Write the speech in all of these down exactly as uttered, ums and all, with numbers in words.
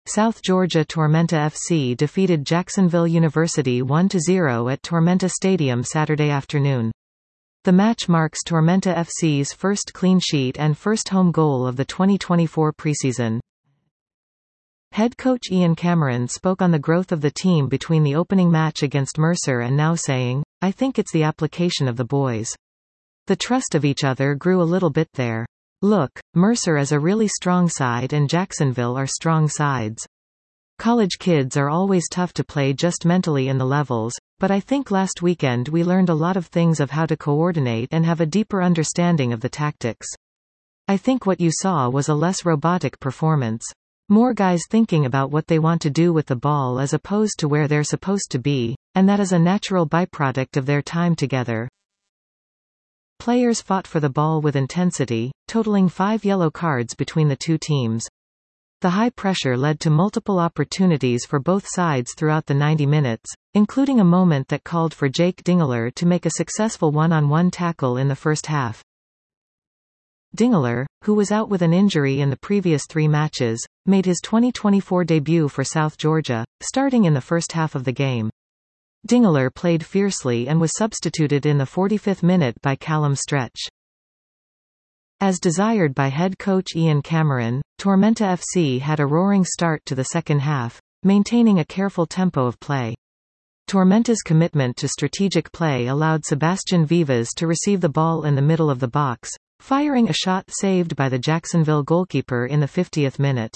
South Georgia Tormenta F C defeated Jacksonville University one to zero at Tormenta Stadium Saturday afternoon. The match marks Tormenta F C's first clean sheet and first home goal of the twenty twenty-four preseason. Head coach Ian Cameron spoke on the growth of the team between the opening match against Mercer and now, saying, "I think it's the application of the boys. The trust of each other grew a little bit there. Look, Mercer is a really strong side and Jacksonville are strong sides. College kids are always tough to play just mentally in the levels, but I think last weekend we learned a lot of things of how to coordinate and have a deeper understanding of the tactics. I think what you saw was a less robotic performance. More guys thinking about what they want to do with the ball as opposed to where they're supposed to be, and that is a natural byproduct of their time together." Players fought for the ball with intensity, totaling five yellow cards between the two teams. The high pressure led to multiple opportunities for both sides throughout the ninety minutes, including a moment that called for Jake Dingler to make a successful one-on-one tackle in the first half. Dingler, who was out with an injury in the previous three matches, made his twenty twenty-four debut for South Georgia, starting in the first half of the game. Dingler played fiercely and was substituted in the forty-fifth minute by Callum Stretch. As desired by head coach Ian Cameron, Tormenta F C had a roaring start to the second half, maintaining a careful tempo of play. Tormenta's commitment to strategic play allowed Sebastian Vivas to receive the ball in the middle of the box, firing a shot saved by the Jacksonville goalkeeper in the fiftieth minute.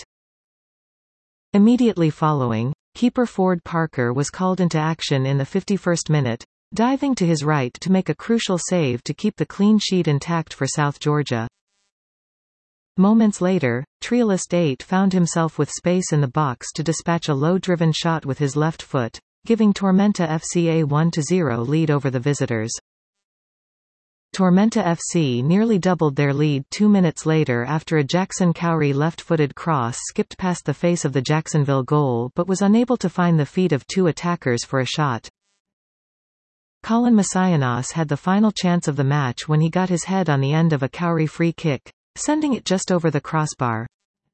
Immediately following, keeper Ford Parker was called into action in the fifty-first minute, diving to his right to make a crucial save to keep the clean sheet intact for South Georgia. Moments later, Trialist eight found himself with space in the box to dispatch a low-driven shot with his left foot, giving Tormenta F C a one to zero lead over the visitors. Tormenta F C nearly doubled their lead two minutes later after a Jackson Cowrie left-footed cross skipped past the face of the Jacksonville goal but was unable to find the feet of two attackers for a shot. Colin Masianos had the final chance of the match when he got his head on the end of a Cowrie free kick, sending it just over the crossbar.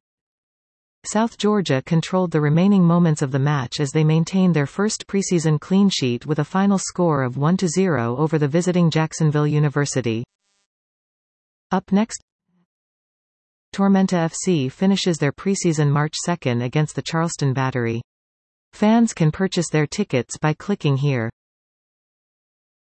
South Georgia controlled the remaining moments of the match as they maintained their first preseason clean sheet with a final score of one to zero over the visiting Jacksonville University. Up next, Tormenta F C finishes their preseason March second against the Charleston Battery. Fans can purchase their tickets by clicking here.